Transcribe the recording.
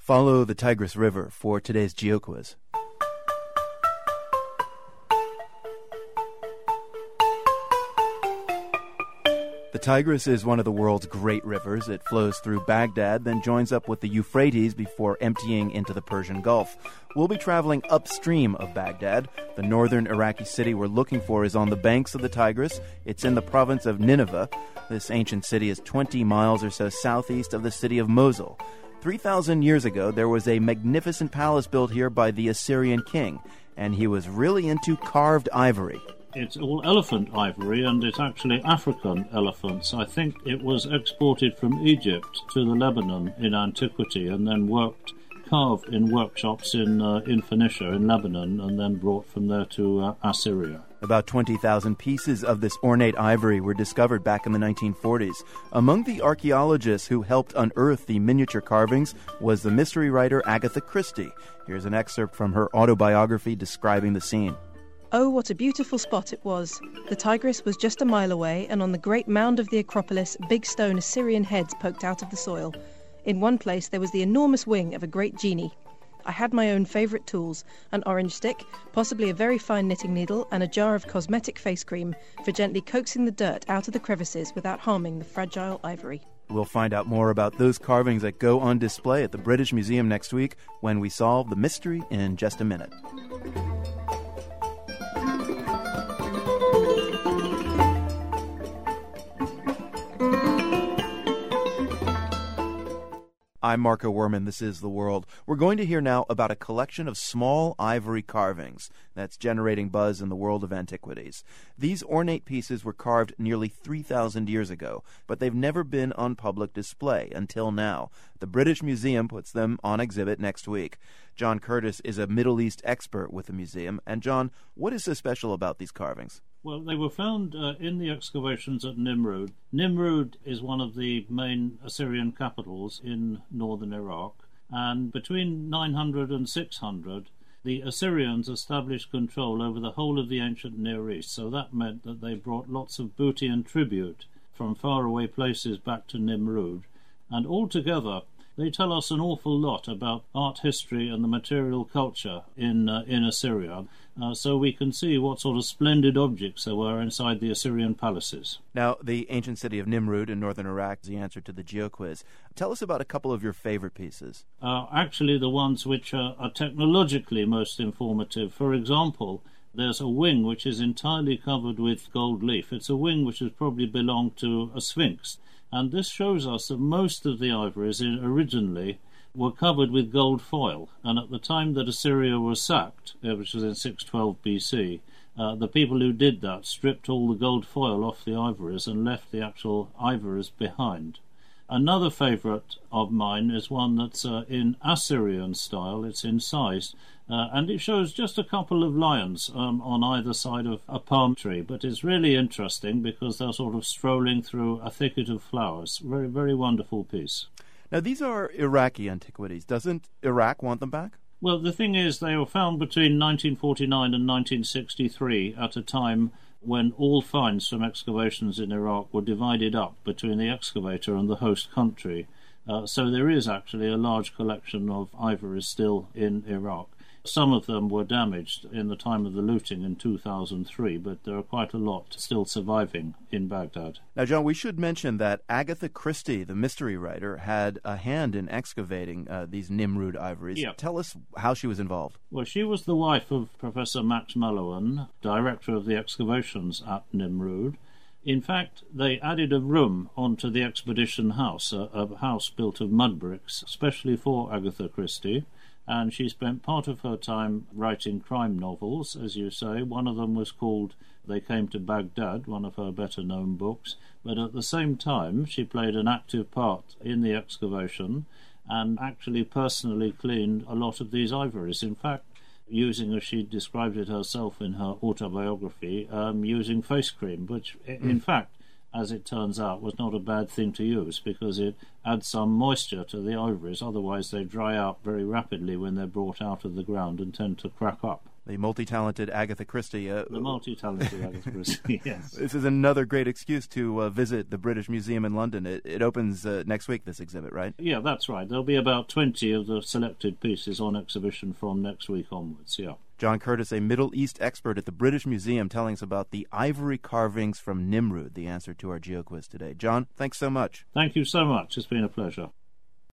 Follow the Tigris River for today's GeoQuiz. The Tigris is one of the world's great rivers. It flows through Baghdad, then joins up with the Euphrates before emptying into the Persian Gulf. We'll be traveling upstream of Baghdad. The northern Iraqi city we're looking for is on the banks of the Tigris. It's in the province of Nineveh. This ancient city is 20 miles or so southeast of the city of Mosul. 3,000 years ago, there was a magnificent palace built here by the Assyrian king, and he was really into carved ivory. It's all elephant ivory, and it's actually African elephants. I think it was exported from Egypt to the Lebanon in antiquity and then carved in workshops in Phoenicia, in Lebanon, and then brought from there to Assyria. About 20,000 pieces of this ornate ivory were discovered back in the 1940s. Among the archaeologists who helped unearth the miniature carvings was the mystery writer Agatha Christie. Here's an excerpt from her autobiography describing the scene. Oh, what a beautiful spot it was. The Tigris was just a mile away, and on the great mound of the Acropolis, big stone Assyrian heads poked out of the soil. In one place there was the enormous wing of a great genie. I had my own favourite tools, an orange stick, possibly a very fine knitting needle, and a jar of cosmetic face cream for gently coaxing the dirt out of the crevices without harming the fragile ivory. We'll find out more about those carvings that go on display at the British Museum next week when we solve the mystery in just a minute. I'm Marco Werman. This is The World. We're going to hear now about a collection of small ivory carvings that's generating buzz in the world of antiquities. These ornate pieces were carved nearly 3,000 years ago, but they've never been on public display until now. The British Museum puts them on exhibit next week. John Curtis is a Middle East expert with the museum. And John, what is so special about these carvings? Well, they were found in the excavations at Nimrud. Nimrud is one of the main Assyrian capitals in northern Iraq, and between 900 and 600, the Assyrians established control over the whole of the ancient Near East, so that meant that they brought lots of booty and tribute from faraway places back to Nimrud, and altogether they tell us an awful lot about art history and the material culture in Assyria, so we can see what sort of splendid objects there were inside the Assyrian palaces. Now, the ancient city of Nimrud in northern Iraq is the answer to the GeoQuiz. Tell us about a couple of your favorite pieces. Actually, the ones which are technologically most informative. For example, there's a wing which is entirely covered with gold leaf. It's a wing which has probably belonged to a sphinx. And this shows us that most of the ivories originally were covered with gold foil. And at the time that Assyria was sacked, which was in 612 BC, the people who did that stripped all the gold foil off the ivories and left the actual ivories behind. Another favourite of mine is one that's in Assyrian style. It's incised, and it shows just a couple of lions on either side of a palm tree. But it's really interesting because they're sort of strolling through a thicket of flowers. Very, very wonderful piece. Now, these are Iraqi antiquities. Doesn't Iraq want them back? Well, the thing is, they were found between 1949 and 1963 at a time when all finds from excavations in Iraq were divided up between the excavator and the host country. So there is actually a large collection of ivories still in Iraq. Some of them were damaged in the time of the looting in 2003, but there are quite a lot still surviving in Baghdad. Now, John, we should mention that Agatha Christie, the mystery writer, had a hand in excavating these Nimrud ivories. Yeah. Tell us how she was involved. Well, she was the wife of Professor Max Mallowan, director of the excavations at Nimrud. In fact, they added a room onto the expedition house, a house built of mud bricks, especially for Agatha Christie. And she spent part of her time writing crime novels, as you say. One of them was called They Came to Baghdad, one of her better-known books. But at the same time, she played an active part in the excavation and actually personally cleaned a lot of these ivories. In fact, using, as she described it herself in her autobiography, using face cream, which, in fact, as it turns out, was not a bad thing to use because it adds some moisture to the ivories. Otherwise, they dry out very rapidly when they're brought out of the ground and tend to crack up. The multi-talented Agatha Christie. The multi-talented Agatha Christie, yes. This is another great excuse to visit the British Museum in London. It opens next week, this exhibit, right? Yeah, that's right. There'll be about 20 of the selected pieces on exhibition from next week onwards, yeah. John Curtis, a Middle East expert at the British Museum, telling us about the ivory carvings from Nimrud, the answer to our GeoQuiz today. John, thanks so much. Thank you so much. It's been a pleasure.